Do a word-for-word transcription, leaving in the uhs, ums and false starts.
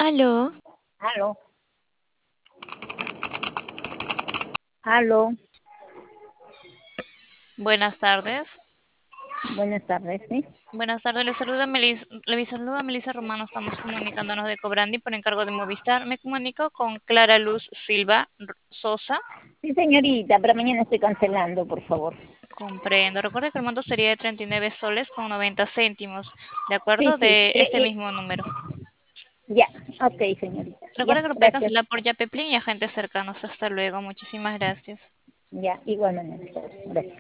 Aló, Aló, aló, buenas tardes. buenas tardes, ¿sí? Buenas tardes, le saluda Melis, le saluda Melissa Romano. Estamos comunicándonos de Cobrandi por encargo de Movistar. Me comunico con Clara Luz Silva R- Sosa. Sí, señorita, pero mañana estoy cancelando, por favor. Comprendo. Recuerde que el monto sería de treinta y nueve soles con noventa céntimos, ¿de Sí, acuerdo? sí, De eh, este eh, mismo número. ya, ok, señorita, Recuerde ya, que lo puede gracias, cancelar por Yapeplin y agentes cercanos. Hasta luego. Muchísimas gracias. ya, igualmente, gracias.